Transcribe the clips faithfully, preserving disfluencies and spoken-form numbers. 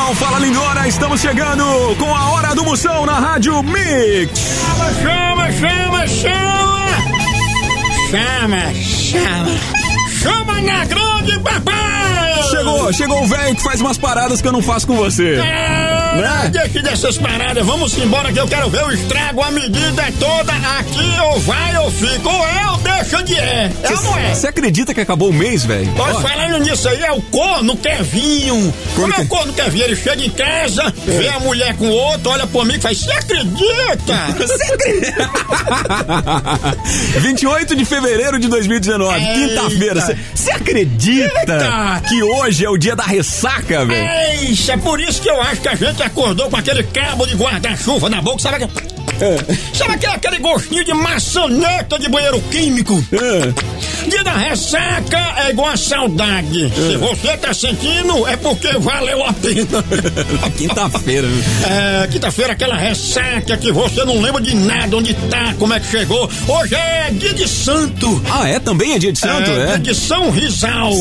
Moção, fala lindona, estamos chegando com a Hora do Moção na Rádio Mix. Chama, chama, chama, chama, chama, chama na grande, papai. Chegou, chegou o velho que faz umas paradas que eu não faço com você. É, né? Deixa dessas paradas, vamos embora que eu quero ver o estrago, a medida é toda aqui, ou vai ou fica, ou é ou deixa de é, é ou não é? Você acredita que acabou o mês, velho? Pode falando nisso aí, é o corno Kevinho. Como é o corno Kevinho? Ele chega em casa, é. vê a mulher com outro, olha por mim e faz, você acredita? Você acredita? vinte e oito de fevereiro de dois mil e dezenove, quinta-feira, você acredita Eita. que hoje é o dia da ressaca, velho? É por isso que eu acho que a gente acordou com aquele cabo de guarda-chuva na boca, sabe aquele... É. Sabe aquele, aquele gostinho de maçaneta de banheiro químico? É. Dia da ressaca é igual a saudade. É. Se você tá sentindo, é porque valeu a pena. Quinta-feira, né? É, quinta-feira, aquela ressaca que você não lembra de nada, onde tá, como é que chegou. Hoje é dia de santo. Ah, é? Também é dia de santo, é? É dia de São Rizal.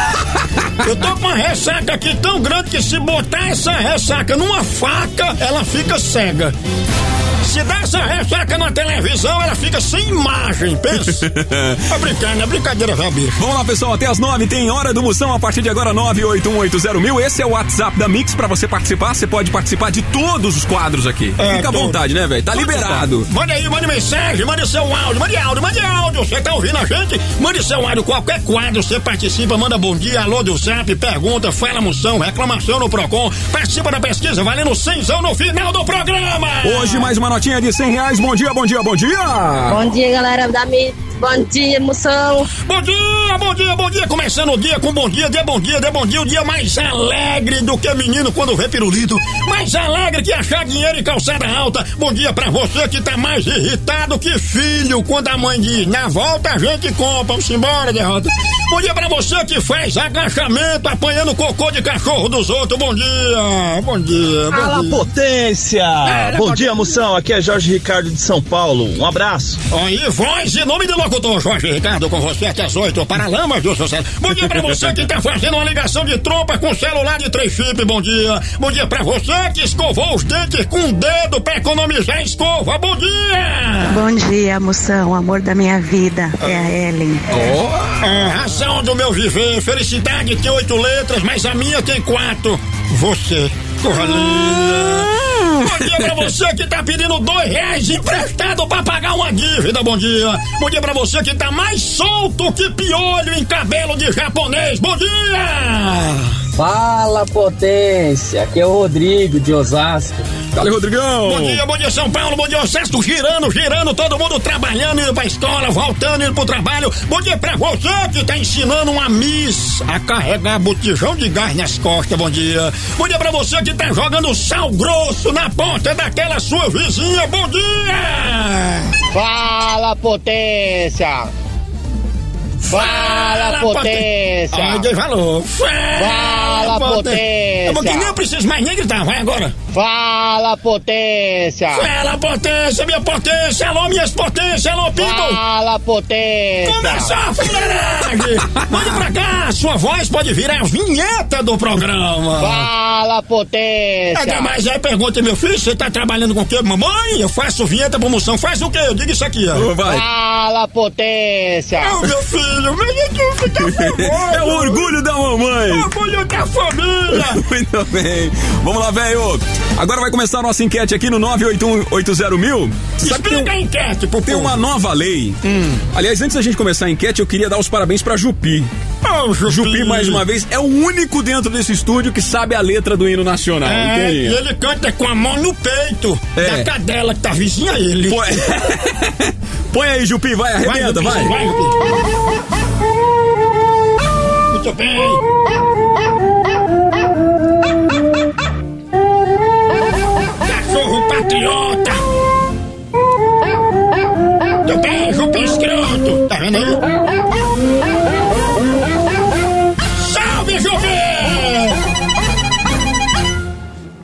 Eu tô com uma ressaca aqui tão grande que se botar essa ressaca numa faca, ela fica cega. Se dá essa ressaca na televisão, ela fica sem imagem, pensa. Tá brincando, é brincadeira, já, bicho. Vamos lá, pessoal, até as nove tem Hora do Moção, a partir de agora, nove oito um oito zero mil. Esse é o WhatsApp da Mix pra você participar. Você pode participar de todos os quadros aqui. É, Fica à vontade, né, velho? Tá Tudo liberado. Tá. Manda aí, mande mensagem, mande seu áudio, mande áudio, mande áudio. Você tá ouvindo a gente? Mande seu áudio, qualquer quadro, você participa, manda bom dia, alô do Zap, pergunta, fala moção, reclamação no Procon, participa da pesquisa, valendo cenzão no final do programa. Hoje, mais uma notinha de cem reais. Bom dia, bom dia, bom dia. Bom dia, galera da Mix. Bom dia, moção. Bom dia, bom dia, bom dia. Começando o dia com bom dia, de bom dia, de bom dia. O dia mais alegre do que menino quando vê pirulito. Mais alegre que achar dinheiro em calçada alta. Bom dia pra você que tá mais irritado que filho quando a mãe diz, na volta a gente compra. Vamos embora, derrota. Bom dia pra você que faz agachamento apanhando cocô de cachorro dos outros. Bom dia, bom dia. Bom Fala, dia. Potência. É, bom dia, moção. Aqui é Jorge Ricardo de São Paulo. Um abraço. Aí, voz e nome de locutor Jorge Ricardo com você até as oito, Paralamas do Sucesso. Bom dia pra você que tá fazendo uma ligação de trompa com celular de três chip, bom dia. Bom dia pra você que escovou os dentes com o dedo pra economizar a escova, bom dia. Bom dia, moção, amor da minha vida, é a Ellen. Oh. É, razão do meu viver, felicidade tem oito letras, mas a minha tem quatro. Você, corra linda. Bom dia pra você que tá pedindo dois reais emprestado pra pagar uma dívida, bom dia. Bom dia pra você que tá mais solto que piolho em cabelo de japonês, bom dia. Fala, Potência, aqui é o Rodrigo de Osasco. Fala, Rodrigão. Bom dia, bom dia São Paulo, bom dia Osasco, girando, girando, todo mundo trabalhando, indo pra escola, voltando, indo pro trabalho. Bom dia pra você que tá ensinando uma miss a carregar botijão de gás nas costas, bom dia. Bom dia pra você que tá jogando sal grosso na ponta daquela sua vizinha, bom dia. Fala, Potência. Fala, Potência! Ai, Deus falou! Fala, Potência! É porque nem eu preciso mais nem gritar, vai agora! Fala, Potência! Fala, Potência, minha potência! Alô, minhas potências! Alô, Pinto! Fala, Potência! Começou a fuleiragem! Mande pra cá, sua voz pode virar a vinheta do programa! Fala, Potência! É, mas aí pergunta, meu filho, você tá trabalhando com o quê? Mamãe, eu faço vinheta promoção, faz o quê? Eu digo isso aqui, ó! Vai. Fala, Potência! Oh, meu filho! É o orgulho da mamãe. O orgulho da família. Muito bem. Vamos lá, velho. Agora vai começar a nossa enquete aqui no nove oito um oito zero mil. Explica a enquete, pô. Tem uma nova lei. Hum. Aliás, antes da gente começar a enquete, eu queria dar os parabéns pra Jupi. Oh, Jupi. Jupi, mais uma vez, é o único dentro desse estúdio que sabe a letra do hino nacional. É, e ele canta com a mão no peito é. da cadela que tá vizinha a ele. Põe, Põe aí, Jupi, vai, arrebenta, vai. Vai, vai Jupi. Muito bem. Cachorro patriota. Muito bem, Jupi escroto. Tá vendo aí? Salve, Jupi!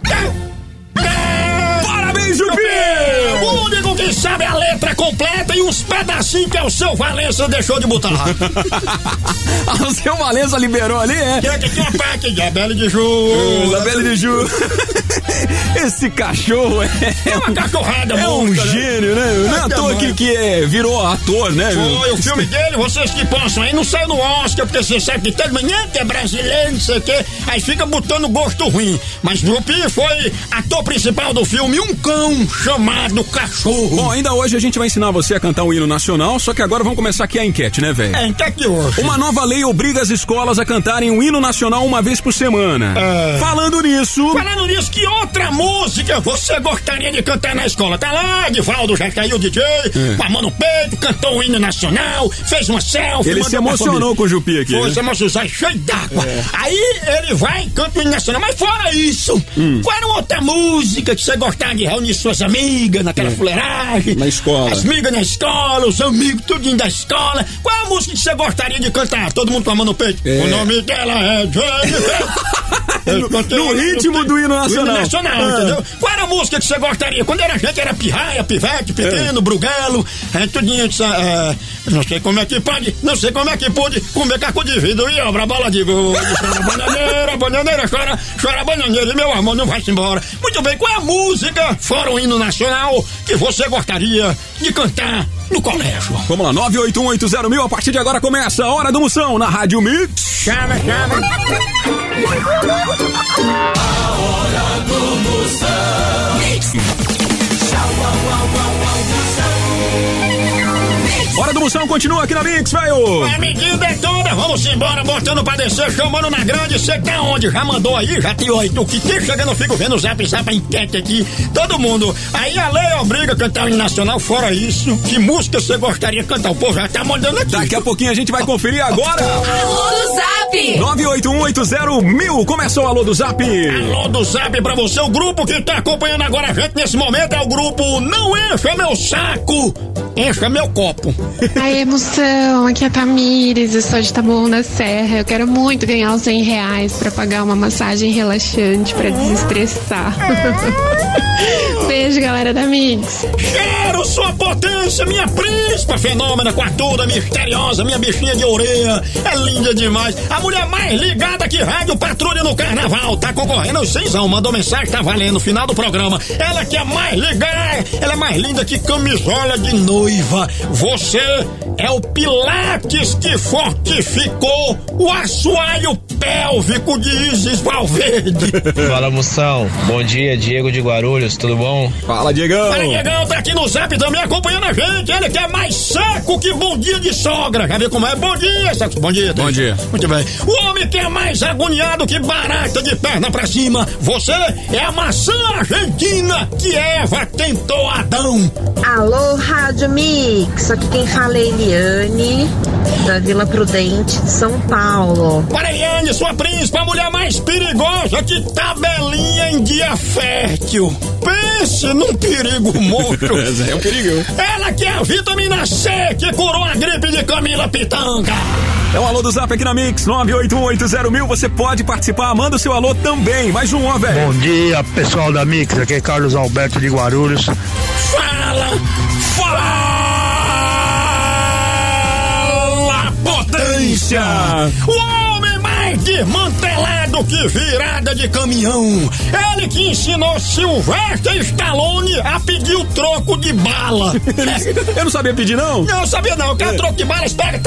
Parabéns, Jupi! O único que sabe a letra completa e um uns pedacinhos que o seu Valença deixou de botar. O seu Valença liberou ali, é? Que que tinha uma parte de Abel de Ju. Abel de Ju. Esse cachorro é... É uma cachorrada, É um monta, gênio, né? Não é à toa que, que é, virou ator, né? Foi o filme dele, vocês que possam aí, não saiu no Oscar, porque você sabe que todo mundo que é brasileiro, não sei o quê, aí fica botando gosto ruim. Mas Jupi foi ator principal do filme, um cão chamado Cachorro. Bom, ainda hoje a gente vai ensinar você a cantar o hino nacional, só que agora vamos começar aqui a enquete, né, velho? É, enquete hoje. Uma nova lei obriga as escolas a cantarem o hino nacional uma vez por semana. É. Falando nisso... Falando nisso, que outra música você gostaria de cantar na escola? Tá lá, Divaldo já caiu o D J, é. com a mão no peito, cantou o hino nacional, fez uma selfie. Ele se emocionou com o Jupi aqui. Foi, se emocionou, cheio d'água. É. Aí ele vai e canta o hino nacional, mas fora isso, hum. qual era outra música que você gostava de reunir suas amigas naquela é. fuleiragem? Na escola. As amigas na escola, os amigos, tudinho da escola. Qual é a música que você gostaria de cantar? Todo mundo com a mão no peito. É. O nome dela é Jennifer. no, no ritmo do hino nacional. Do hino nacional, é. entendeu? Qual era a música que você gostaria? Quando era gente, era pirraia, pivete, pequeno, é. brugelo, é, tudinho, é, não sei como é que pode, não sei como é que pode comer caco de vidro e obra bola de gol. Chora bananeira, bananeira, chora, chora bananeira, e meu amor não vai-se embora. Muito bem, qual é a música, fora o hino nacional, que você gostaria de cantar no colégio? Vamos lá, nove oito um oito zero mil, a partir de agora começa a Hora do Moção na Rádio Mix. Chama, chama. A Hora do Moção. Mix. Tchau, au, au, au, au, Moção. Hora do Moção continua aqui na Mix, velho. A medida é toda, vamos embora, botando pra descer, chamando na grande. Você tá onde? Já mandou aí? Já tem oito. Que tem chegando, eu fico vendo o zap, zap, a enquete aqui. Todo mundo. Aí a lei obriga a cantar o hino nacional. Fora isso, que música você gostaria de cantar? O povo já tá mandando aqui. Daqui a pouquinho a gente vai conferir agora. Alô do Zap. nove oito um oito zero mil. Começou o Alô do Zap. Alô do Zap pra você. O grupo que tá acompanhando agora a gente nesse momento é o grupo Não Encha Meu Saco, Encha Meu Copo. Aê, Moção, aqui é a Tamires, eu sou de Taboão da Serra. Eu quero muito ganhar os cem reais pra pagar uma massagem relaxante pra desestressar. Beijo, galera da Mix. Quero sua potência, minha príncipa fenômena, quartuda, misteriosa, minha bichinha de orelha. É linda demais. A mulher mais ligada que Rádio Patrulha no Carnaval. Tá concorrendo aos cenzão, mandou mensagem, tá valendo, final do programa. Ela que é mais ligada, ela é mais linda que camisola de noiva. Você é o Pilates que fortificou o assoalho pélvico de Isis Valverde. Fala, Moção. Bom dia, Diego de Guarulhos, tudo bom? Fala, Diegão. Fala, Diegão, tá aqui no Zap também acompanhando a gente. Ele que é mais seco que bom dia de sogra. Já viu como é? Bom dia, seco. Bom dia. Bom dia. Muito bem. O homem que é mais agoniado que barata de perna pra cima. Você é a maçã argentina que Eva tentou Adão. Alô, Rádio Mix. Aqui quem fala é Eliane, da Vila Prudente, de São Paulo. Para Eliane, sua príncipe, a mulher mais perigosa que tabelinha em dia fértil. Pense num perigo morto. É um perigo. Ela que é a vitamina C que curou a gripe de Camila Pitanga. É o Alô do Zap aqui na Mix, nove oito um oito zero mil. Você pode participar, manda o seu alô também. Mais um, ó, velho. Bom dia, pessoal da Mix. Aqui é Carlos Alberto de Guarulhos. Fala! Fala! Potência! O homem mais desmantelado que virada de caminhão. Ele que ensinou Sylvester Stallone a pedir o troco de bala. Eu não sabia pedir, não? Não, sabia não. Quer é. troco de bala, espera.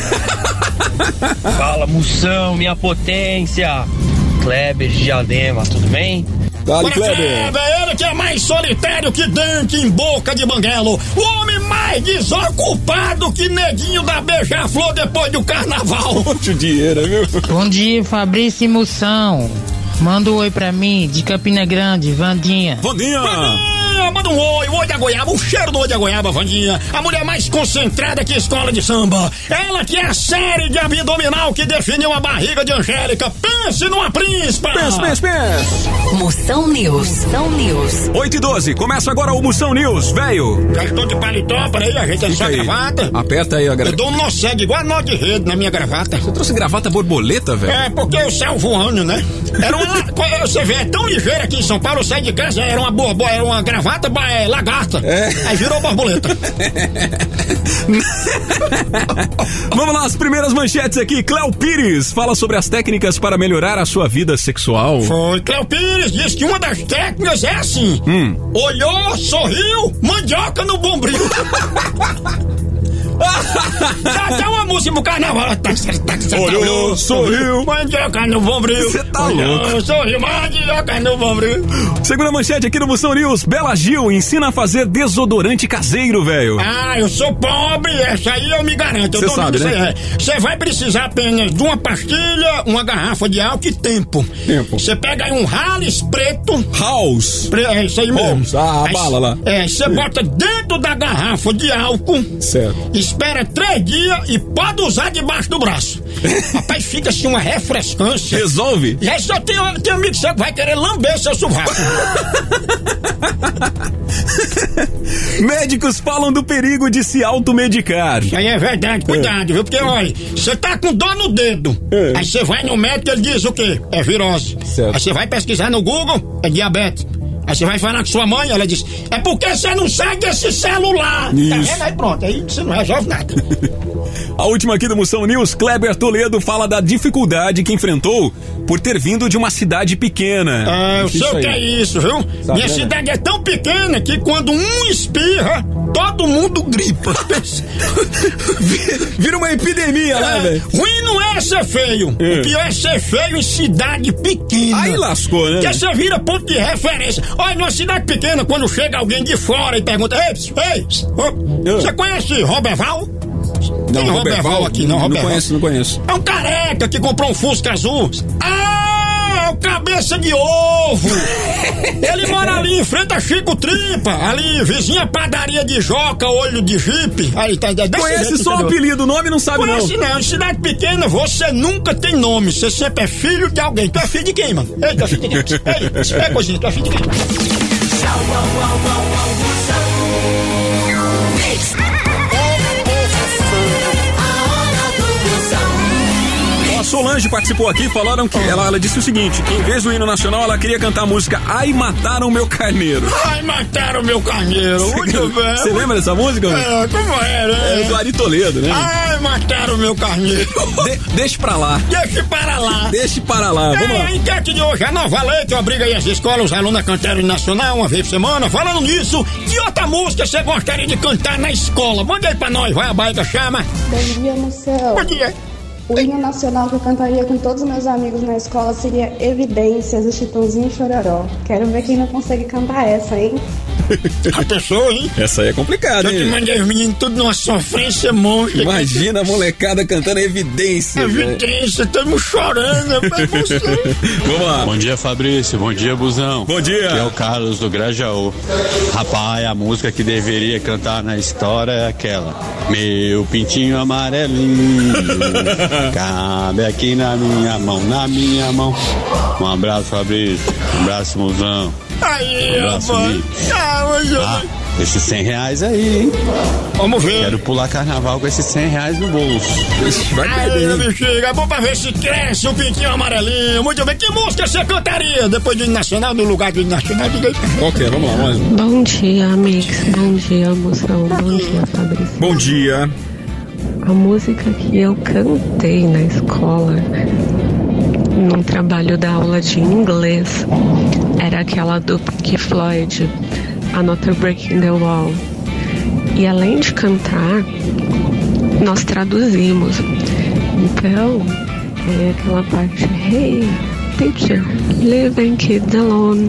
Fala, Moção, minha potência. Kleber de Diadema, tudo bem? Dale, Kleber. Kleber, ele que é mais solitário que dente em boca de banguelo. O homem mais desocupado que neguinho da beija-flor depois do carnaval. Muito dinheiro, viu? Bom dia, Fabrício e Moção. Manda um oi pra mim, de Campina Grande, Vandinha. Vandinha! Vandinha! Manda um oi, o oi da goiaba, o cheiro do oi da goiaba, Vandinha. A mulher mais concentrada que escola de samba. Ela que é a série de abdominal que definiu a barriga de Angélica. Pense numa príncipa. Pense, pense, pense. Moção News. Moção News. oito e doze, começa agora o Moção News, velho. Já estou de paletó, peraí, a gente é só gravata. Aperta aí a gravata. Eu dou um nó cego, igual nó de rede na minha gravata. Você trouxe gravata borboleta, velho? É, porque eu saio voando, né? Era uma... Você vê, é tão ligeiro aqui em São Paulo, eu saí de casa, era uma borboleta, era uma gravata mata é, lagarta. É. Aí virou borboleta. Vamos lá, as primeiras manchetes aqui. Cléo Pires fala sobre as técnicas para melhorar a sua vida sexual. Foi, Cléo Pires disse que uma das técnicas é assim. Hum. Olhou, sorriu, mandioca no bombril. Dá até uma música pro carnaval. Olhou, sorriu, mandioca no bombril. Você tá Olhou, louco. sorriu, mandioca no bombril. Segunda manchete aqui no Moção News. Bela Gil ensina a fazer desodorante caseiro, velho. Ah, eu sou pobre, essa aí eu me garanto. Você sabe, né? Você vai precisar apenas de uma pastilha, uma garrafa de álcool e tempo. Tempo. Você pega aí um Halles preto. House. Pre- É isso aí mesmo. House, ah, a Aí, bala lá. É, você bota dentro da garrafa de álcool. Certo. Espera três dias e pode usar debaixo do braço. Rapaz, fica assim uma refrescância. Resolve? E aí só tem, tem um amigo seu que vai querer lamber seu sovaco. Médicos falam do perigo de se automedicar. Isso aí é verdade, cuidado, É. viu? Porque, olha, você tá com dor no dedo. É. Aí você vai no médico e ele diz o quê? É virose. Certo. Aí você vai pesquisar no Google, é diabetes. Aí você vai falar com sua mãe, ela diz, é porque você não sai desse celular. Isso. Tá vendo? Aí pronto, aí você não resolve nada. A última aqui do Moção News, Kleber Toledo fala da dificuldade que enfrentou por ter vindo de uma cidade pequena. Ah, eu sei Isso o que aí. é isso, viu? Sabe, Minha né? cidade é tão pequena que quando um espirra, todo mundo gripa. Vira uma epidemia, né, É, velho? ruim não é ser feio. É. O pior é ser feio em cidade pequena. Aí lascou, né? Porque você vira ponto de referência. Olha, numa cidade pequena, quando chega alguém de fora e pergunta, ei, ei, ô, você conhece Roberval? Tem Roberval aqui, não, Não Roberval. conheço, não conheço. É um careca que comprou um Fusca azul. Ah, é o cabeça de ovo. Ele mora ali em frente a Chico Tripa, ali, vizinha padaria de Joca, olho de jipe. Aí tá, desse Conhece jeito, só o entendeu? apelido, o nome não sabe Conhece não. não, em cidade pequena você nunca tem nome, você sempre é filho de alguém. Tu é filho de quem, mano? Ei, tu é filho de quem? Ei, é coisinha, tu é filho de quem? Tchau, au, au, au, au, Moção. A Solange participou aqui, falaram que ela, ela disse o seguinte, que em vez do hino nacional ela queria cantar a música Ai Mataram Meu Carneiro. Ai, mataram meu carneiro, muito bem. Você lembra dessa música? É, como era? É do Ari Toledo, né? Ai, mataram meu carneiro. De, deixa pra lá. Deixa para lá. Deixa para lá, vamos É, lá. a enquete de hoje, a nova lei que obriga aí as escolas, os alunos a cantar o hino nacional uma vez por semana. Falando nisso, que outra música você gostaria de cantar na escola? Manda aí pra nós, vai, a Baita chama. Bom dia, Moção. Bom dia. O hino nacional que eu cantaria com todos os meus amigos na escola seria Evidências, do Chitãozinho e Chororó. Quero ver quem não consegue cantar essa, hein? A pessoa, hein? Essa aí é complicada, Eu te hein? mandei os meninos tudo numa sofrência monstra. Imagina a molecada cantando Evidência. velho. Evidência, estamos chorando, é você. Vamos lá. Bom dia, Fabrício. Bom dia, Busão. Bom dia. Aqui é o Carlos do Grajaú. Rapaz, a música que deveria cantar na história é aquela. Meu pintinho amarelinho, cabe aqui na minha mão, na minha mão. Um abraço, Fabrício. Um abraço, Busão. Aí, Um abraço, rapaz. Mix. Ah, hoje eu... Ah, esses cem reais aí, hein? Vamos ver. Quero pular carnaval com esses cem reais no bolso. Ixi, vai Aí, perder. meu hein? bexiga, é bom pra ver se cresce um pintinho amarelinho. Muito bem, que música você cantaria depois do hino nacional, no lugar do hino nacional? Diga aí. Qual que é? Vamos lá, vamos lá. Bom dia, Mix. Bom dia, Moção. Bom dia, Fabrício. Bom dia. A música que eu cantei na escola, num trabalho da aula de inglês, era aquela do Pink Floyd, Another Break in the Wall. E além de cantar, nós traduzimos. Então, é aquela parte, hey, teacher, leaving kids alone.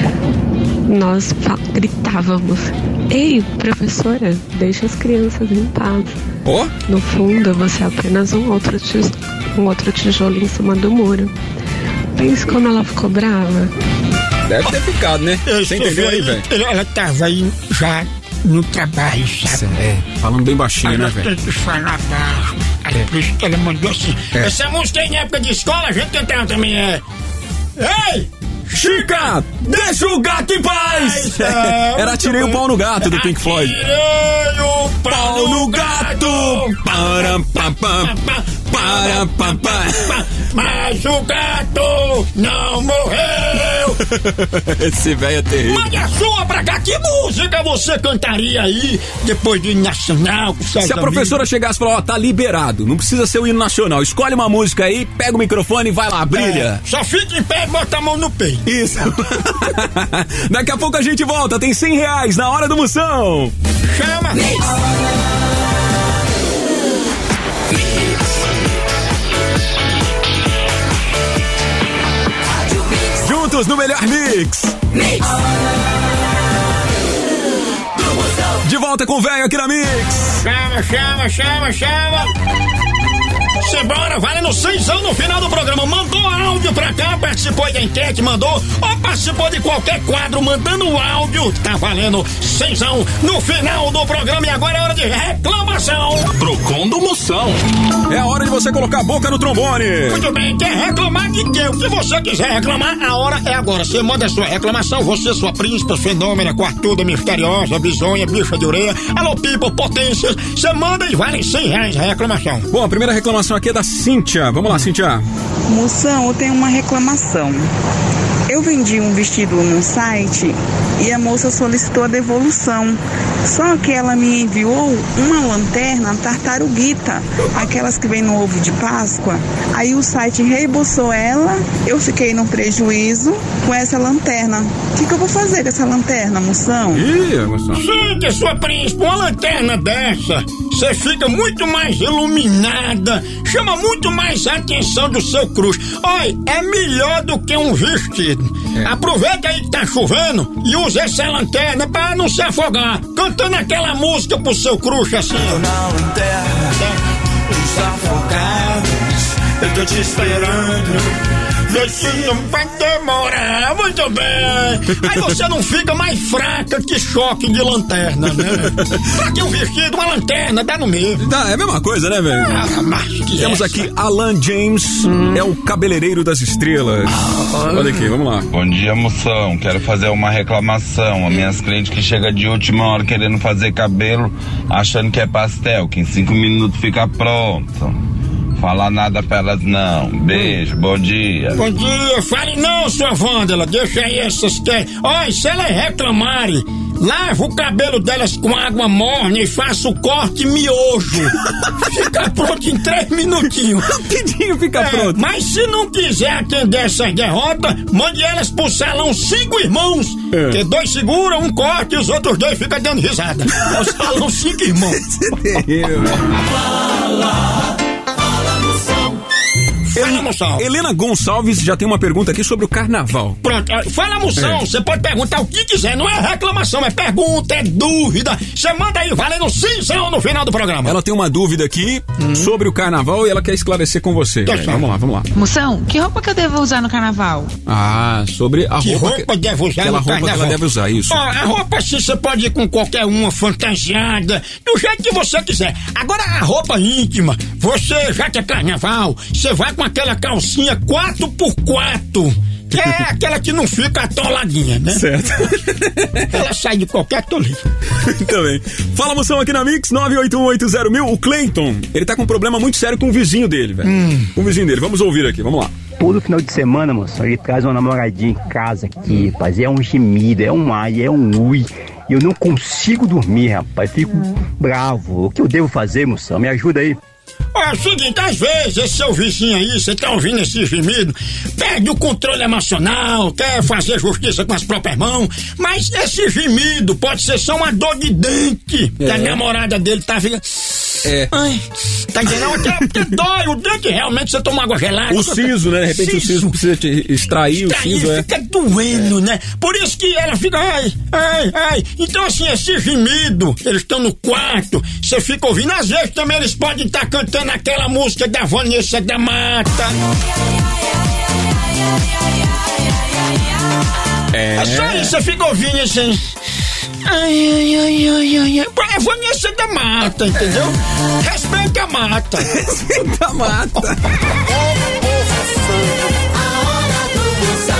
Nós fa- gritávamos, ei, professora, deixa as crianças em paz. Ó, No fundo, você é apenas um outro, tis- um outro tijolo em cima do muro. Pense como ela ficou brava. deve ter ficado, né? Eu Você estou entendeu aí, vendo, velho? Ela tava aí já no trabalho, sabe? É, falando bem baixinho, né, Ela velho? tem que falar baixo. Aí por isso que ela mandou assim. É. Essa música aí na época de escola, a gente cantava também, é... Ei! Chica, deixa o gato em paz! É, Era Tirei o Pau no Gato, do Pink Floyd. Tirei o pau no gato! Param, pam, pam. Para, pa, pa. Mas o gato não morreu. Esse velho é terrível. Mande a sua pra cá. Que música você cantaria aí depois do hino nacional? Se a professora amigos? chegasse e falar, ó, tá liberado, não precisa ser o hino nacional, escolhe uma música aí, pega o microfone e vai lá, brilha. É, só fica em pé e bota a mão no peito. Isso. Daqui a pouco a gente volta, tem cem reais na hora do Moção. Chama. Juntos no melhor mix. Mix. De volta com o velho aqui na Mix. Chama, chama, chama, chama. Simbora, vale no cenzão no final do programa. Mandou áudio pra cá, participou da enquete, mandou, ou participou de qualquer quadro, mandando áudio, tá valendo cenzão no final do programa. E agora é hora de reclamação. Procon do Moção. É a hora de você colocar a boca no trombone. Muito bem, quer reclamar de quê? O que você quiser reclamar, a hora é agora. Você manda a sua reclamação, você, sua príncipa, fenômena, quartuda, misteriosa, bisonha, bicha de orelha, alô, people, potências, você manda e vale cem reais a reclamação. Bom, a primeira reclamação aqui é da Cíntia. Vamos lá, Cíntia. Moção, eu tenho uma reclamação. Eu vendi um vestido no site e a moça solicitou a devolução. Só que ela me enviou uma lanterna tartaruguita, aquelas que vem no ovo de Páscoa. Aí o site reembolsou ela, eu fiquei no prejuízo com essa lanterna. O que, que eu vou fazer com essa lanterna, moção? Ih, moção. Gente, sua príncipe, uma lanterna dessa, você fica muito mais iluminada, chama muito mais a atenção do seu crush. Olha, é melhor do que um vestido. É. Aproveita aí que tá chovendo e usa essa lanterna pra não se afogar, cantando aquela música pro seu crush assim. Tô na lanterna, os afogados, eu tô te esperando. Não vai demorar, muito bem. Aí você não fica mais fraca que choque de lanterna, né? Pra que um vestido, uma lanterna, dá no meio. Tá, é a mesma coisa, né, velho? Ah, mas que Temos essa? aqui Alan James, hum. é o cabeleireiro das estrelas. Ah, Olha aqui, vamos lá. Bom dia, moção. Quero fazer uma reclamação. As minhas clientes que chegam de última hora querendo fazer cabelo, achando que é pastel, que em cinco minutos fica pronto. Falar nada pra elas não. Beijo, bom dia. Bom dia, fale não, sua Vândala. Deixa aí essas que... Olha, se elas reclamarem, lava o cabelo delas com água morna e faça o corte miojo. Fica pronto em três minutinhos. Rapidinho fica é, pronto. Mas se não quiser atender essas derrotas, mande elas pro salão Cinco Irmãos. É. Que dois seguram, um corte e os outros dois ficam dando risada. É o salão Cinco Irmãos. Fala. Fala, moção. Helena Gonçalves já tem uma pergunta aqui sobre o carnaval. Pronto, fala, moção, você é. pode perguntar o que quiser, não é reclamação, é pergunta, é dúvida. Você manda aí, valendo cinzão no final do programa. Ela tem uma dúvida aqui hum. sobre o carnaval e ela quer esclarecer com você. É, vamos lá, vamos lá. Moção, que roupa que eu devo usar no carnaval? Ah, sobre a que roupa... roupa que deve usar aquela no roupa carnaval. que ela deve usar, isso. Ó, a roupa assim, você pode ir com qualquer uma, fantasiada, do jeito que você quiser. Agora, a roupa íntima, você, já que é carnaval, você vai com aquela calcinha quatro por quatro, que é aquela que não fica atoladinha, né? Certo. Ela sai de qualquer tolinho. Também. Fala, moção, aqui na Mix, nove oito um oito zero mil. O Cleiton, ele tá com um problema muito sério com o vizinho dele, velho. Hum. Com o vizinho dele. Vamos ouvir aqui, vamos lá. Todo final de semana, moção, ele traz uma namoradinha em casa aqui, rapaz. É um gemido, é um ai, é um ui. E eu não consigo dormir, rapaz. Fico hum. bravo. O que eu devo fazer, moção? Me ajuda aí. Ó, é o seguinte, às vezes esse seu vizinho aí, você tá ouvindo esse gemido, perde o controle emocional, quer fazer justiça com as próprias mãos, mas esse gemido pode ser só uma dor de dente, é. que a namorada dele tá ficando... É. Ai, tá entendendo? Porque, porque dói, o dente realmente, você toma água gelada. O siso, né? De repente siso. o siso precisa te extrair, extrair o siso, fica é. doendo, é. né? Por isso que ela fica, ai, ai, ai. Então assim, esse gemido, eles estão no quarto, você fica ouvindo, às vezes também eles podem estar tá cantando aquela música da Vanessa da Mata. É. É só isso, você fica ouvindo assim. Ai, ai, ai, ai, ai, ai. É Vanessa da Mata, entendeu? Respeita a mata. Respeita a mata.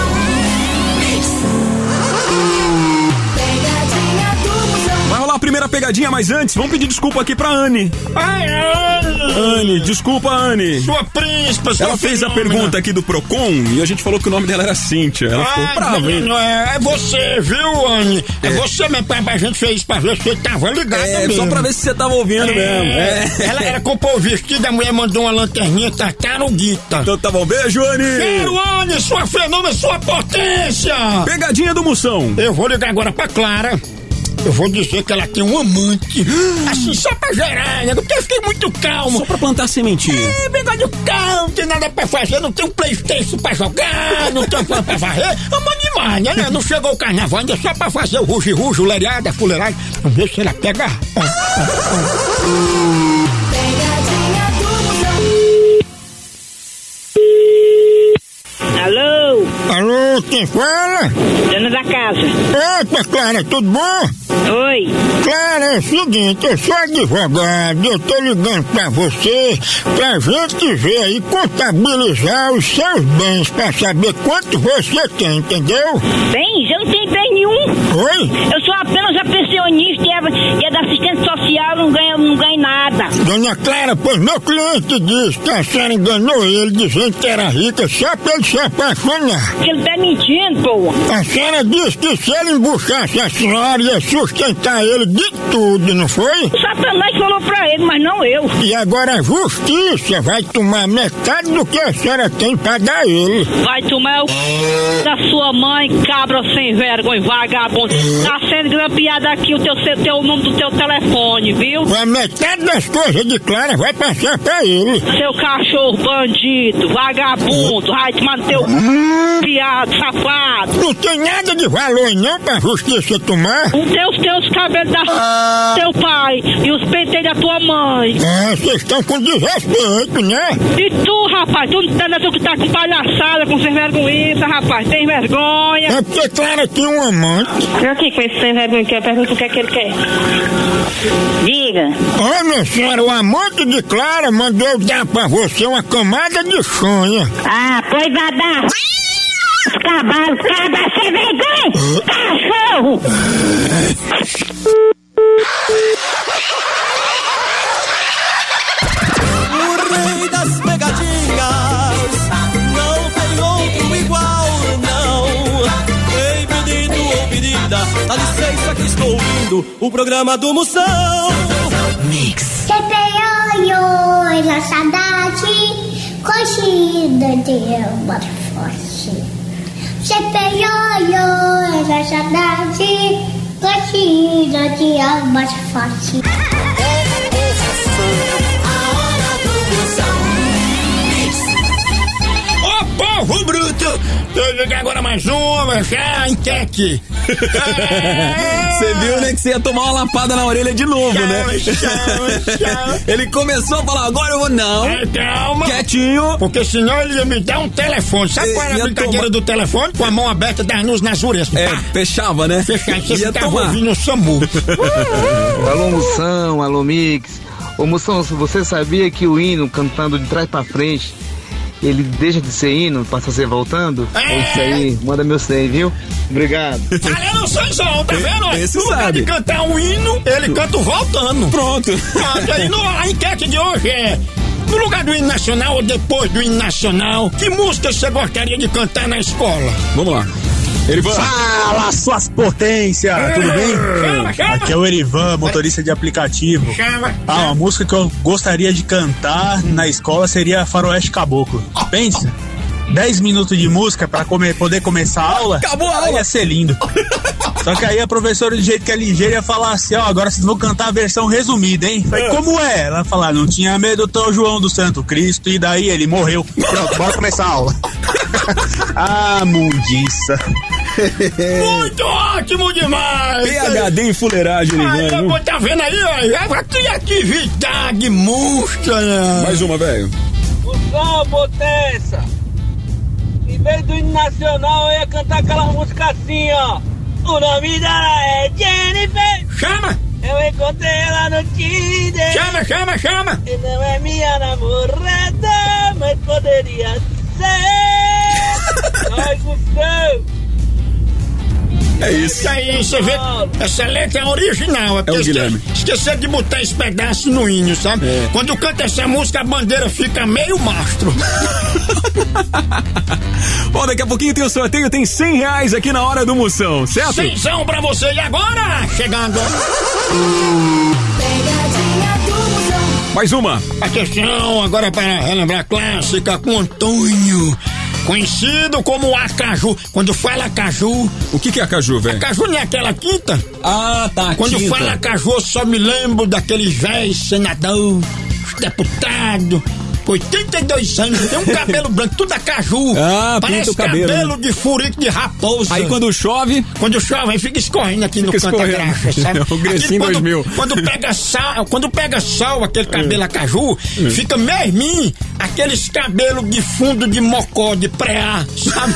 Vai rolar a primeira pegadinha, mas antes, vamos pedir desculpa aqui pra Anne. Ai, Anne! Anne, desculpa, Anne. Sua príncipa, sua Ela fez fenômena. a pergunta aqui do Procon e a gente falou que o nome dela era Cíntia. Ela ficou Ah, brava, hein? não é, é você, viu, Anne? É, É. você mesmo, a gente fez pra ver se você tava ligado É, mesmo. só pra ver se você tava ouvindo É, mesmo. É. Ela, ela comprou o vestido, a mulher mandou uma lanterninha tartaruguita. Então tá bom, beijo, Anne. Quero, Anne, sua fenômena, sua potência. Pegadinha do Moção. Eu vou ligar agora pra Clara. Eu vou dizer que ela tem um amante. Assim, só pra gerar, né? Porque eu fiquei muito calmo. Só pra plantar sementinha. É, negócio de calmo, não tem nada pra fazer, não tem um PlayStation pra jogar, não tem plano pra varrer. Vamos animar, né? Não chegou o carnaval ainda só pra fazer o ruge-ruge, o leriado, a fuleiragem. Vamos ver se ela pega. Ó, ó, ó. Alô? Alô, quem fala? Dona da casa. Opa, Clara, tudo bom? Oi. Clara, é o seguinte, eu sou advogado, eu tô ligando pra você pra gente ver aí, contabilizar os seus bens pra saber quanto você tem, entendeu? Bem, eu não tenho bem nenhum. Oi? Eu sou apenas a pensionista e é, e é da assistente social, não ganho, não ganho nada. Dona Clara, pois meu cliente disse que a senhora enganou ele dizendo que era rica só pra ele se apaixonar. Que ele tá mentindo, pô. A senhora disse que se ele embuchasse a senhora ia sustentar ele de tudo, não foi? O Satanás falou pra ele, mas não eu. E agora a justiça vai tomar metade do que a senhora tem pra dar ele. Vai tomar o c... da sua mãe, cabra sem vergonha, vagabundo. Tá sendo grampeado aqui o teu, teu nome do teu telefone, viu? A metade das coisas de Clara vai passar pra ele. Seu cachorro bandido, vagabundo, vai tomar no teu piado, safado. Não tem nada de valor não pra justiça tomar. Os teus, teus cabelos da ah. teu pai e os penteiros da tua mãe. Ah, vocês estão com desrespeito, né? E tu, rapaz, tu não tá, tu que tá com palhaçada, com sem vergonha, rapaz, tem vergonha. É porque Clara tem um amante. Eu aqui com esse sem vergonha que eu pergunto o que é que ele quer. Diga. Ô, minha senhora, o amante de Clara mandou eu dar pra você uma camada de sonha. Ah, pois vai dar. Os cavalos, cabra sem vergonha, cachorro. O rei das pegadinhas, não tem outro igual, não. Ei, pedido ou pedida, dá licença que estou ouvindo o programa do Moção. Mix. Chepeioio, na saudade, coxida de amor forte. Chepeioio, na saudade, coxida de amor forte. Ô, povo bruto! Eu liguei agora mais uma, já enquete. Você viu, né, que você ia tomar uma lapada na orelha de novo, Chama, né? chama, chama. Ele começou a falar, agora eu vou não. É, calma. Quietinho. Porque senão ele ia me dar um telefone. Sabe qual era a Ia brincadeira tomar- do telefone? Com a mão aberta, das luzes nas orelhas. É, Pá! fechava, né? Fechar, você Ia ficava tomar. ouvindo o SAMU. Alô, Moção, alô, Mix. Ô, Moção, você sabia que o hino cantando de trás pra frente, ele deixa de ser hino, passa a ser voltando? É, isso aí, manda meu cem, viu? Obrigado. Valendo o Sanzão, tá vendo? Esse No lugar sabe. de cantar um hino, ele canta o voltando. Pronto. Pronto, aí no, a enquete de hoje é: no lugar do hino nacional ou depois do hino nacional, que música você gostaria de cantar na escola? Vamos lá. Erivan. Fala, suas potências! Tudo bem? Chama, chama. Aqui é o Erivan, motorista de aplicativo. Chama. Ah, uma música que eu gostaria de cantar na escola seria Faroeste Caboclo. Pensa, dez minutos de música pra come- poder começar a aula. Acabou a aula. Ia ser lindo. Só que aí a professora, do jeito que é ligeira, ia falar assim: ó, agora vocês vão cantar a versão resumida, hein? Falei, como é? Ela falar, não tinha medo do João do Santo Cristo, e daí ele morreu. Pronto, bora começar a aula. Ah, mundiça. Muito ótimo demais! P H D em fuleiragem, Aí, Erivan. eu tá vendo aí, ó, a criatividade monstra, né? Mais uma, velho. Moção, potência! Em vez do hino nacional, eu ia cantar aquela música assim, ó. O nome dela é Jennifer. Chama! Eu encontrei ela no Tinder. Chama, chama, chama! E não é minha namorada, mas poderia ser. Nós, Moção! É isso. E aí você vê, essa letra é original. É, é o Guilherme. Esqueceu de botar esse pedaço no hino, sabe? É. Quando canta essa música, a bandeira fica meio mastro. Bom, daqui a pouquinho tem o sorteio, tem cem reais aqui na hora do Moção, certo? Cenzão pra você. E agora? Chegando. Mais uma. Atenção, agora para relembrar a clássica com Antônio, conhecido como Acaju. Quando fala Acaju... O que que é Acaju, velho? Acaju não é aquela quinta? Ah, tá, Quando quinta. fala Acaju, eu só me lembro daqueles velhos senadores, deputados... oitenta e dois anos, tem um cabelo branco, tudo acaju. Ah, parece o cabelo, cabelo né? de furico de raposa. Aí quando chove... Quando chove, aí fica escorrendo aqui fica no canto da graxa, sabe? O Grecinho dois mil. Quando pega sol, quando pega sol, aquele cabelo acaju, hum. fica mesmo aqueles cabelos de fundo de mocó, de preá, sabe?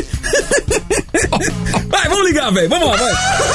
Vai, vamos ligar, velho, vamos lá, vai.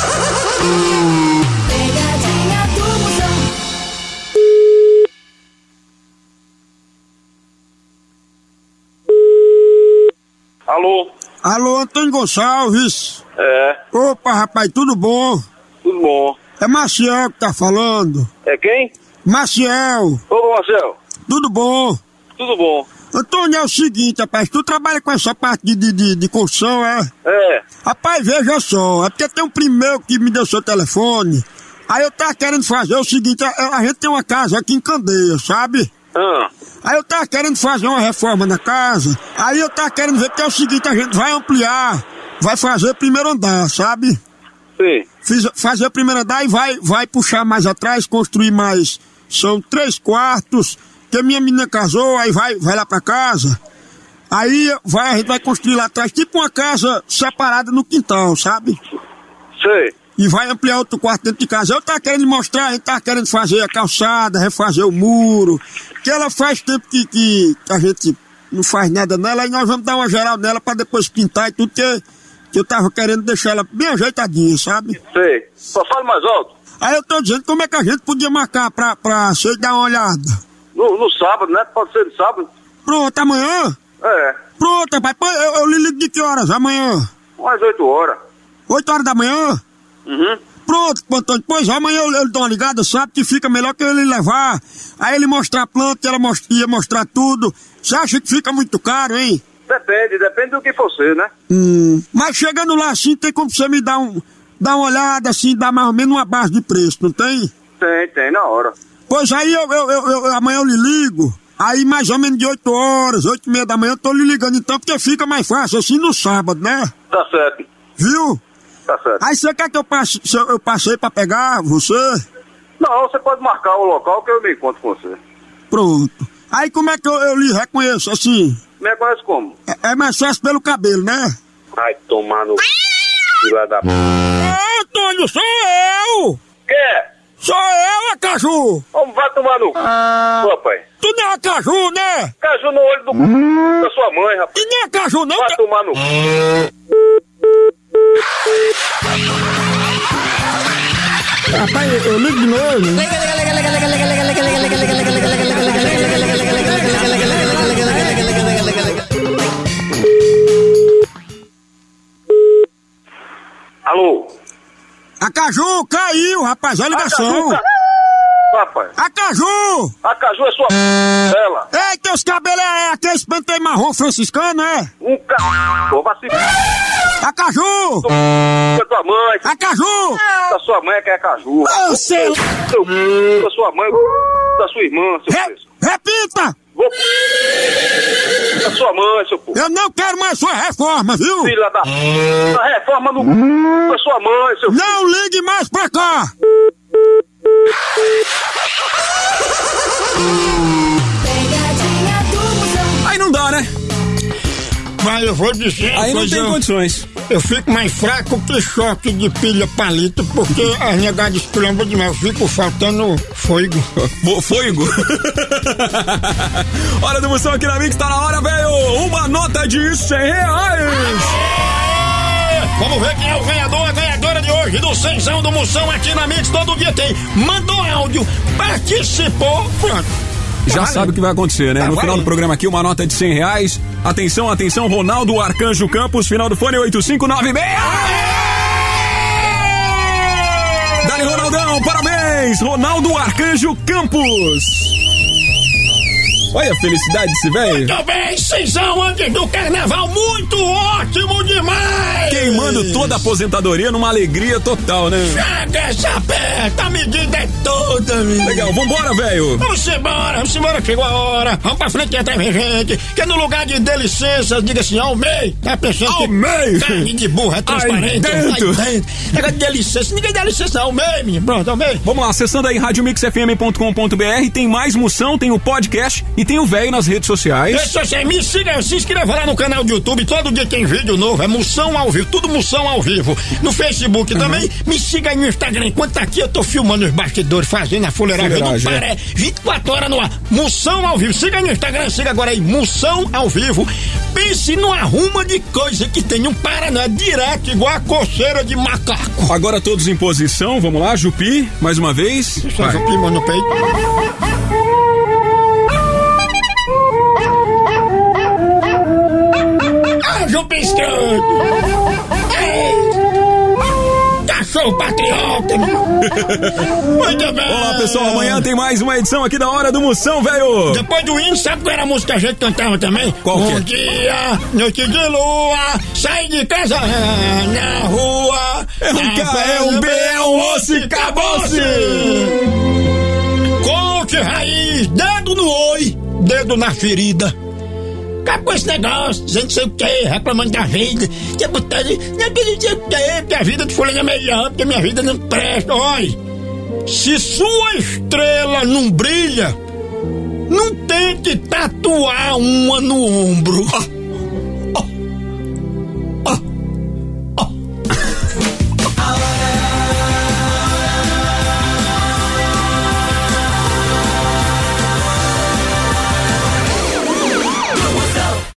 Alô? Alô, Antônio Gonçalves. É. Opa, rapaz, tudo bom? Tudo bom. É Maciel que tá falando. É quem? Maciel. Ô, Marcel. Tudo bom? Tudo bom. Antônio, é o seguinte, rapaz, tu trabalha com essa parte de, de, de, de construção, é? É. Rapaz, veja só, é porque tem um primeiro que me deu seu telefone, aí eu tava querendo fazer o seguinte, a, a gente tem uma casa aqui em Candeia, sabe? Ah. Aí eu tava querendo fazer uma reforma na casa, aí eu tava querendo ver que é o seguinte, a gente vai ampliar, vai fazer primeiro andar, sabe? Sim. Fiz, fazer primeiro andar e vai, vai puxar mais atrás, construir mais, são três quartos, que minha menina casou, aí vai, vai lá pra casa, aí vai, a gente vai construir lá atrás, tipo uma casa separada no quintal, sabe? Sei. E vai ampliar outro quarto dentro de casa. Eu tava querendo mostrar, a gente tava querendo fazer a calçada, refazer o muro, que ela faz tempo que, que a gente não faz nada nela, aí nós vamos dar uma geral nela pra depois pintar e tudo, que, que eu tava querendo deixar ela bem ajeitadinha, sabe? Sei. Só fala mais alto. Aí eu tô dizendo como é que a gente podia marcar pra, pra você dar uma olhada. No, no sábado, né? Pode ser no sábado. Pronto, amanhã? É. Pronto, rapaz, eu, eu, eu lhe ligo de que horas amanhã? Umas oito horas. Oito horas da manhã? Uhum. Pronto, Antônio, pois amanhã eu, eu dou uma ligada, sabe, que fica melhor que ele levar, aí ele mostrar a planta, ela most, ia mostrar tudo. Você acha que fica muito caro, hein? Depende, depende do que for ser, né? Hum, mas chegando lá assim, tem como você me dar um, dar uma olhada assim, dar mais ou menos uma base de preço, não tem? Tem, tem, na hora. Pois aí eu, eu, eu, eu amanhã eu lhe ligo, aí mais ou menos de oito horas, oito e meia da manhã eu tô lhe ligando então, porque fica mais fácil assim no sábado, né? Tá certo. Viu? Tá certo. Aí você quer que eu passe, eu passei pra pegar você? Não, você pode marcar o local que eu me encontro com você. Pronto. Aí como é que eu, eu lhe reconheço, assim? Me reconhece como? É, é mais fácil pelo cabelo, né? Vai tomar no... filha da... É, Antônio, sou eu! Quê? Sou eu, Acaju! Como vai tomar no... Ah. Rapaz. Tu não é Acaju, né? Acaju no olho do... Hum. da sua mãe, rapaz. Tu não é Acaju, não? Vai que... tomar no... Rapaz, eu ligo de novo. Alô? Acaju, caiu, rapaz, a ligação. Acaju, rapaz. Acaju! Acaju é sua... ela. Ei, teus cabelos é aqueles pentei marrom franciscano, é? Um c... Pô, vai se... Acaju! Da tua mãe. Acaju! Da sua mãe que é Acaju. Eu sei. Seu... Da sua mãe, da sua irmã, seu Re... Repita! Vou... Da sua mãe, seu povo. Eu não quero mais sua reforma, viu? Filha da... da reforma no... da sua mãe, seu... Não ligue mais pra cá! Aí não dá, né? Mas eu vou dizer... Aí não tem eu, condições. Eu fico mais fraco que choque de pilha palito, porque as negadas esculambam demais. Eu fico faltando fôlego. Fôlego? Hora do Moção aqui na Mix, tá na hora, velho! Uma nota de cem reais! Vamos ver quem é o ganhador, a ganhadora de hoje do cenzão do Moção aqui na Mix. Todo dia tem. Mandou áudio, participou, pronto. Já tá sabe o que vai acontecer, né? Tá no valendo. final do programa aqui, uma nota de cem reais. Atenção, atenção, Ronaldo Arcanjo Campos, final do fone oito cinco nove seis. Então, parabéns, Ronaldo Arcanjo Campos. Olha a felicidade desse velho. Muito bem, seisão antes do carnaval, muito ótimo demais. Queimando toda a aposentadoria numa alegria total, né? Chega essa aperta, a medida é toda, menino. Legal, vambora, velho. Vamos embora, vamos embora, chegou a hora. Vamos pra frente que até vem gente. Que no lugar de dê licença, diga assim, Almei. Tá pensando Almei. Que carne de burro é transparente. Aí dentro. Aí dentro. Negócio de dê licença, ninguém dá licença, Almei, menino. Pronto, Almei. Vamos lá, acessando aí rádio mix f m ponto com ponto b r, tem mais Moção, tem o podcast e tem o velho nas redes sociais. Redes sociais, me siga, se inscreva lá no canal do YouTube, todo dia tem vídeo novo, é Moção ao vivo, tudo Moção ao vivo. No Facebook uhum. também, me siga aí no Instagram, enquanto tá aqui eu tô filmando os bastidores, fazendo a fuleiragem do Paré, vinte e quatro horas no ar, Moção ao vivo, siga aí no Instagram, siga agora aí, Moção ao vivo. Pense no arruma de coisa que tem, um para, não é direto, igual a coceira de macaco. Agora todos em posição, vamos lá, Jupi, mais uma vez. Deixa Jupi, mano, no peito. Piscando. Cachorro patriota. Muito bem. Olá, pessoal. Amanhã tem mais uma edição aqui da Hora do Moção, velho. Depois do hino, sabe qual era a música que a gente cantava também? Qual Bom que é? dia, noite de lua, sai de casa na rua. É um K, é um B, é um osso, acabou-se. Coach raiz, dedo no oi, dedo na ferida. Acabou esse negócio, dizendo não sei o que, reclamando da vida, que botando, não sei o que, porque a vida de fulano é melhor, porque minha vida não presta. Olha, se sua estrela não brilha, não tente tatuar uma no ombro.